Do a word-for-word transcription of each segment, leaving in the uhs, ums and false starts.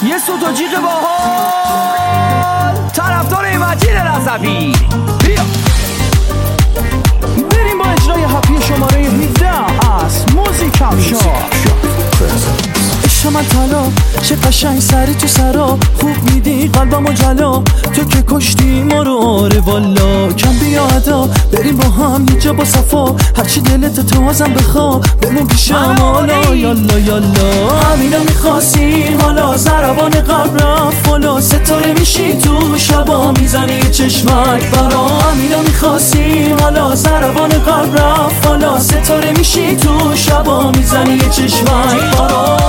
یه صوت و جیغ باحال طرفدار مجید رضوی بیا بریم با اجرای هپی شماره هفده از موزیک افشار. عشق من طلا چه قشنگ سری تو سرا خوب میدی قلبمو جلا تو که کشتی ما رو آره والا کم بیا ادا بریم با هم یه جا با صفا هرچی دلت تو ازم بخوا بمون پیشم حالا یالا یالا همینو میخواستی حالا ضربان قلب رفت حالا ستاره میشی تو شبا میزنی چشمک برا همینو میخواستی حالا ضربان قلب رفت حالا ستاره میشی تو شبا میزنی چشمک برا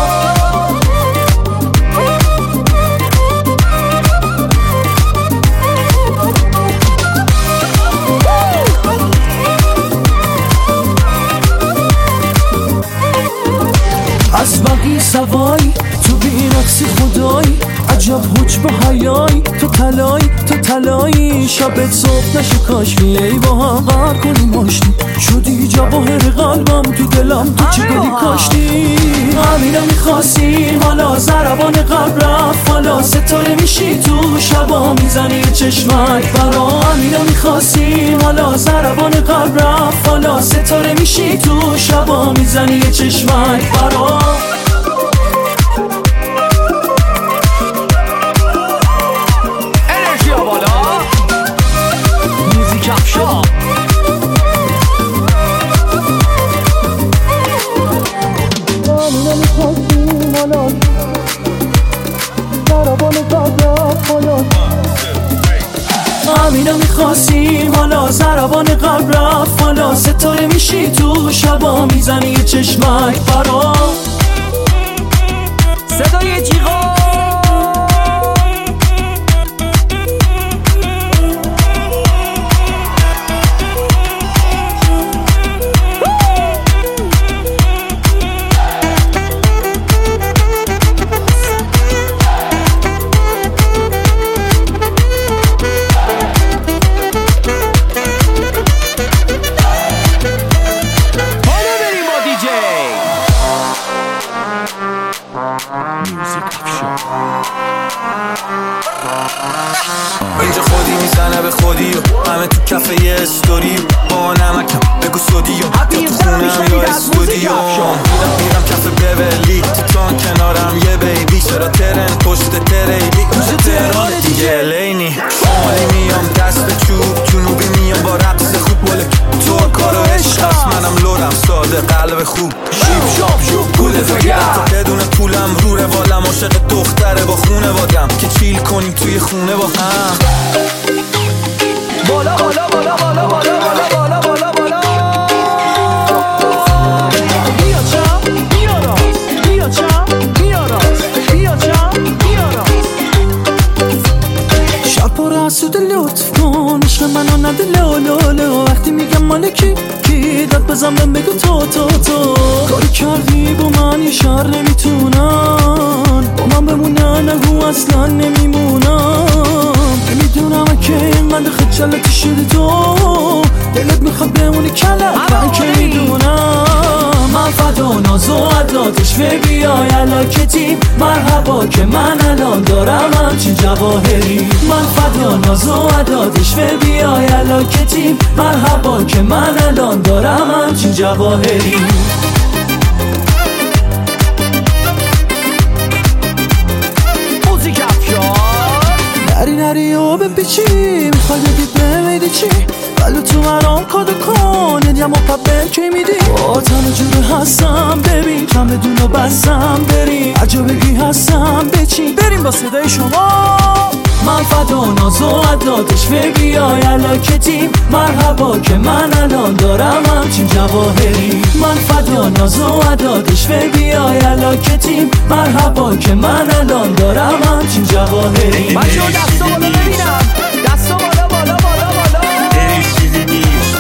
از بقی سوای تو بینقصی خدای عجب حج به حیای تو تلای تو تلایی شبت صبح نشو کاشکی ای با هم قرار کنیم ماشتی شدی جواهر قلبم تو دلم تو چی گلی کاشتی همینو میخواستی حالا ضربان قلب رفت حالا ستاره میشی تو شبا میزنی چشمک برا همینو میخواستی حالا ضربان قلب رفت حالا ستاره میشی تو شبا میزنی چشمک برا همینو میخواستی حالا ضربان قلب رفت حالا ستاره میشی تو شبا میزنی چشمک برا صدای جیغا اینجا خودی میزنه به خودی و همه تو کفه یه استوری با نمکم بگو سودی و یا تو خونم یا استودیو میرم میرم کفه ببلی تو تان کنارم یه بیبی چرا ترن پشت تریلی اونجا تهران دیگه لینی شمالی میام دست به چوب جنوبی میام با رقص خوب بوله تو کارو عشق هست منم لورم ساده قلب خوب شیب شاب شوب گوله فگر تا بدون پولم رو روالم عاشق دختره با خونه وادم که چیل کنیم توی خونه با هم بالا بالا بالا بالا بالا بالا بالا بالا بالا بیا چم بیا راست بیا چم بیا راست بیا چم بیا راست شب پر حسود لطف کن عشق منو نده لالالو وقتی میگم مال کی کی داد بزن بگو تو تو تو کاری کردی با من یه شر نمیتونن با من بمونن نگو اصلا نمیمونم نمیدونم که اینقدر خجالتی شدی تو دلت میخواد بمونی کلک من که میدونم من فدا ناز و عداتش و بیای علاکتیم مرحبا که من الان دارم همچین جواهری من فدا ناز و عداتش و بیای علاکتیم مرحبا که من الان دارم همچین جواهری موزیک افشار نری نری و بپیچی میخوای بگی بمیدی چی ولی تو مرام کادو کن ندیم و پبه که میدی با تن جور هستم ببین کم بدون و بستم بریم عجا بگی هستم بچین بریم با صدای شما من فدا ناز و عداتش و بیای علاکتیم مرحبا که من الان دارم همچین جواهری من فدا ناز و عداتش و بیای علاکتیم مرحبا که من الان دارم همچین جواهری بچه ها دستا بالا ببینم دستا بالا بالا بالا بالا دری چیزی نیست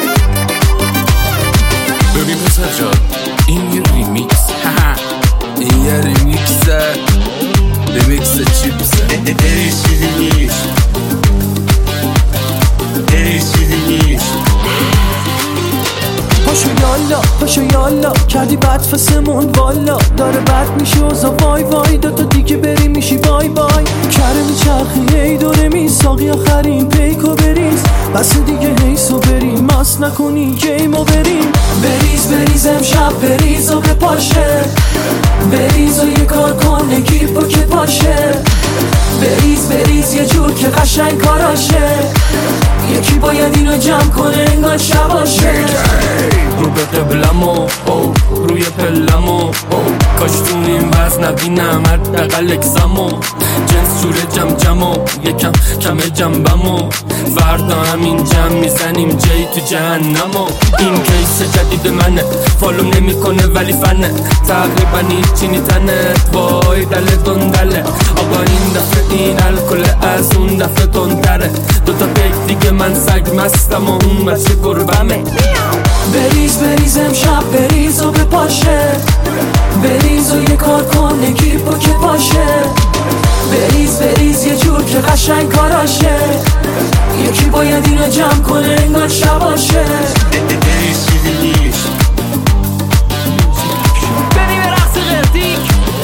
ببین پسر جان این یه ریمیکس این یه ریمیکسه ریمیکس چیپسه دری چیزی نیست دری چیزی نیست پاشو یالا پاشو یالا کردی بدفسمون والا داره بد میشه اوزا وای وای دوتا دیگه بری میشی بای بای کره میچرخی هی دوره می ساقی آخرین پیکو بریز بس دیگه حیثو بریم ماس نکنی گیمو بریم بریز بریز امشب بریز و بپاشه بریز و یه کار کن نگیب و که باشه بریز بریز یه جور که قشنگ کاراشه یکی باید اینو جمع کنه انگار شباشه رو به قبلمو روی پلمو کاش تو این وز نبینم حداقل اکزمو جنس جوره جم جمو یکم کم جنبمو فردا همین جمع میزنیم جی تو جهنمو این کیس جدید منه فالو نمیکنه ولی فنه تقریبا هیچی نیتنت وای دل دندله آقا این دفعه این الکل از اون دفعه تندره دوتا پیک دیگه من سگ مستم و اون بچه گربمه بریز بریز امشب بریز و بپاشه بریز و یه کار کن نگیب و که باشه بریز بریز یه جور که قشنگ کاراشه یکی باید اینو جمع کنه انگار شباشه بریم رقص قرتیک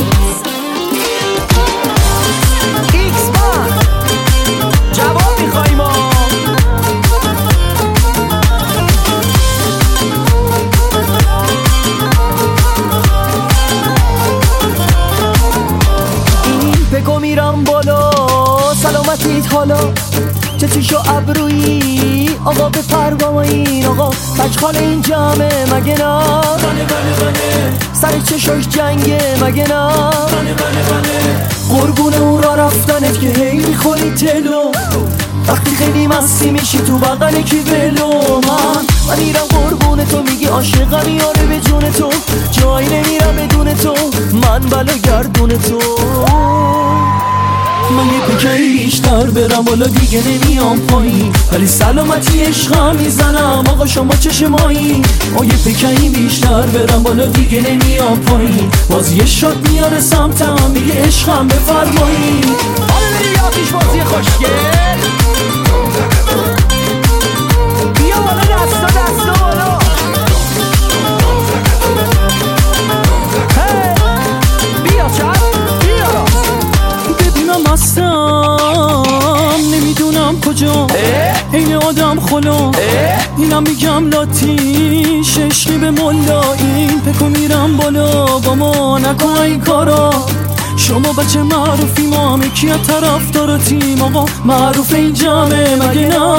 ایکس بار جواب میخواییم بگو میرم بالا سلامتیت حالا چه چیش و ابرویی آقا به پرگام این آقا بچخال این جمعه مگه نه سر چشاش جنگه مگه نه قربون اون را رفتنت که هی میخوری تلو وقتی خیلی مستی میشی تو بغل کی ولو من من میرم قربون تو میگی عاشقم یاره به جون تو جایی نمیرم بدون تو من بلا گردون تو من یه پکری بیشتر برم بالا دیگه نمیام پایین ولی سلامتی عشقم میزنم آقا شما چشمایی ما یه پکری بیشتر برم بالا دیگه نمیام پایین باز یه شات میاره سمتم میگه عشقم بفرمایی حالا بریم آتیش بازی خوشگل بیا بالا دستا دستا بالا بیا چپ بیا راست ببینم هستم نمیدونم کجا این آدم خلا اینم میگم لاتیش عشقی به ملا این پکو میرم بالا با ما نکن این کارا شما بچه معروفی ما همه کی از طرف داره تیم آقا معروف این جمعه مگه نه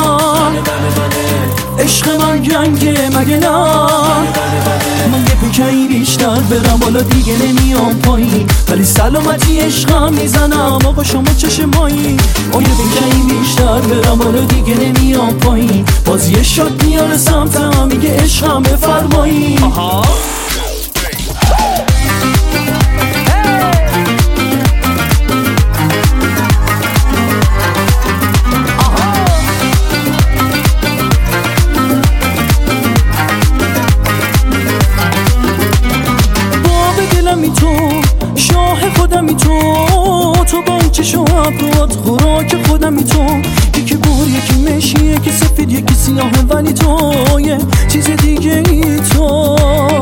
عشق من گنگه مگه نه من یه پکهی بیشتر برم بالا دیگه نمیام پایین ولی سلامتی عشقم میزنم آقا شما چشمایی ما یه پکهی بیشتر برم بالا دیگه نمیام پایین باز یه شات میاره سمتم میگه عشقم بفرمایی تو شاه خودمی تو تو با اون چشم ابروات خوراک خودمی تو یکی بور یکی مشی یکی سفید یکی سیاه ولی تو یه چیز دیگه ای تو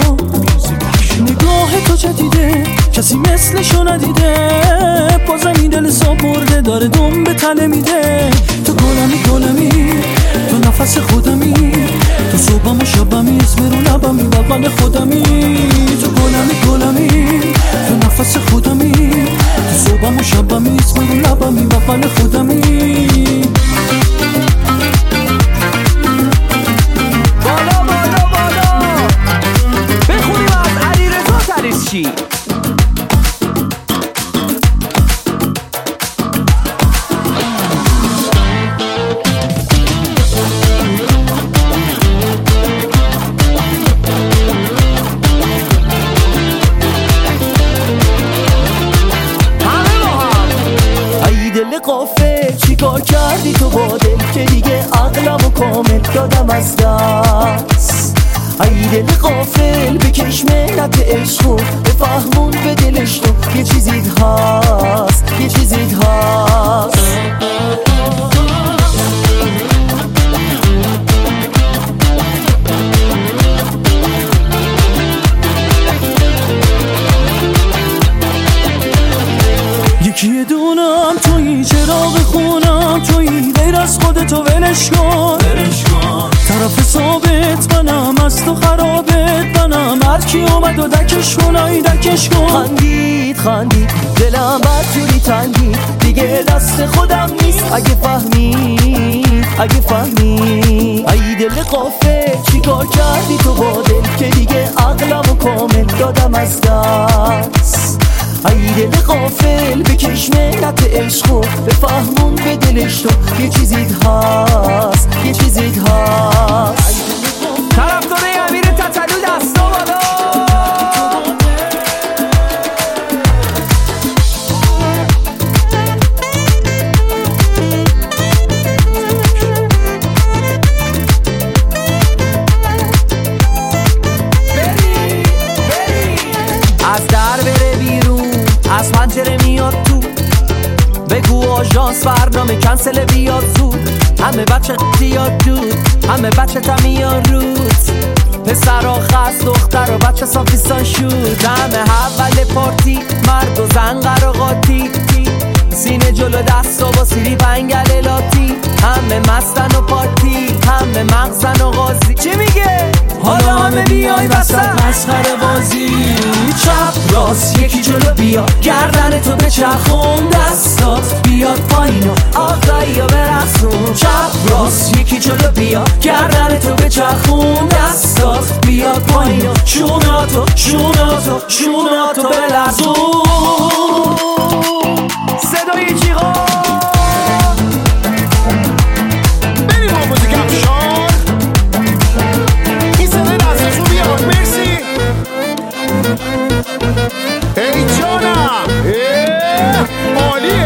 نگاه تو جدیده کسی مثلشو ندیده بازم این دل ساب مرده داره دم به تله میده تو گلمی گلمی تو نفس خودمی تو صبحم و شبمی اسم رو لبمی بغل خودمی تو گلمی گلمی تو نفس خودمی تو صبحم و شبمی اسم رو لبمی بغل خودمی بالا بالا بالا بخونیم از علیرضا طلیسچی قافل چیکار کردی تو با دل که دیگه عقلمو کامل دادم از دست ای دل قافل بکش منت عشقو بفهمون به دلش تو یه چیزید هست یه چیزید هست برش کن طرف ثابت منم، از تو خرابت منم، هر کی اومد و دکش کن آی دکش کن. خندید خندید دلم بدجوری تنگید، دیگه دست خودم نیست اگه فهمید اگه فهمید. ای دل غافل چیکار کردی تو با دل که دیگه عقلمو کامل دادم از دست. ای دل غافل بکش منت عشقو، بفهمون به دلش تو یه چیزید هست یه چیزید هست. طرف داره امیر تتلو دستا بالا. از در بره بیرون، از پنجره میاد تو، بگو آژانس برنامه کنسل بیاد زود. همه بچه زیاد دود، همه بچه تمیان روز، پسرا خست دختر و بچه سافیستان شد. همه اول پارتی مرد و زن قراقاتی، سینه جلو دست و با سیری پنگل لاتی. همه مستن و پارتی، همه مغزن و غازی. چی میگه؟ حالا همه بیای وسط مسخره بازی. چپ راست یکی جلو بیا، گردن تو بچرخون، دستات بیاد پایین و آقایی رو برسون. چپ راست یکی جلو بیا، گردن تو بچرخون، دستات بیاد پایین و شوناتو شوناتو شوناتو بلرزون. صدای جیغا بریم با موزیک افشار. این صدای دستشون بیاد. مرسی. ای جانم عالیه.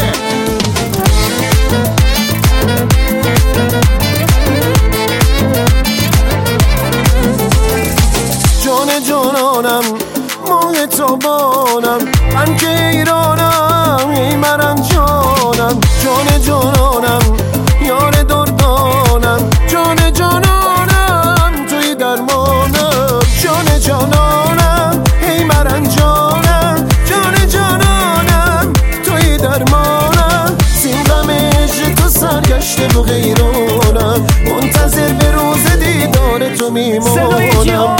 جان جانانم ماه تابانم، من که ایرانم ای مرن جانم. جان جانانم یار دردانم، جان جانانم توی درمانم. جان جانانم ای مرن جانم، جان جانانم توی درمانم. سین غم عشق تو سرگشته و غیرانم، منتظر به روز دیدار تو میمانم.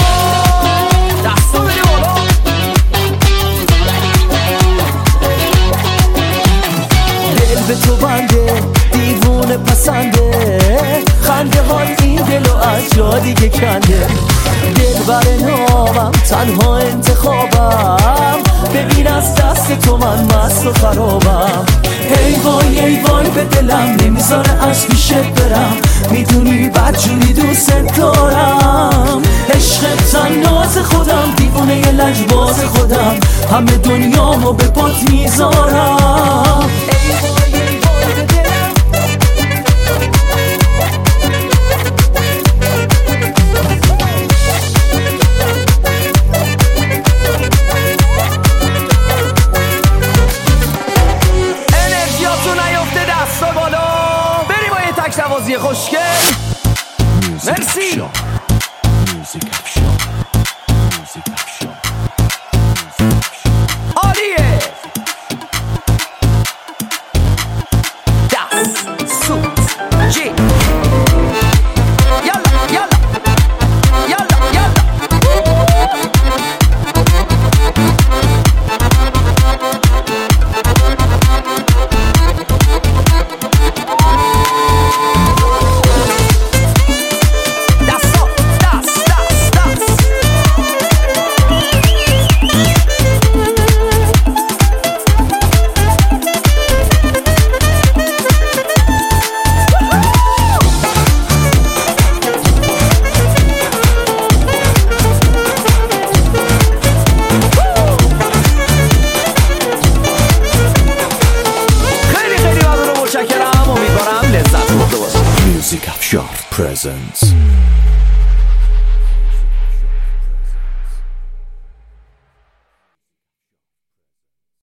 به تو بنده دیوونه پسنده، خنده های این دلو از جا دیگه کنده. دل بر نامم تنها انتخابم، ببین از دست تو من مست و خرابم. ای وای ای وای به دلم نمیذاره از پیشت برم، میدونی بدجوری دوست دارم. عشق تناز خودم، دیوونه ی لجباز خودم، همه دنیامو به پات میذارم. نوازی خوشگل. مرسی. عالیه. دست سوت جی یالا یالا یالا یالا. Music Afshar presents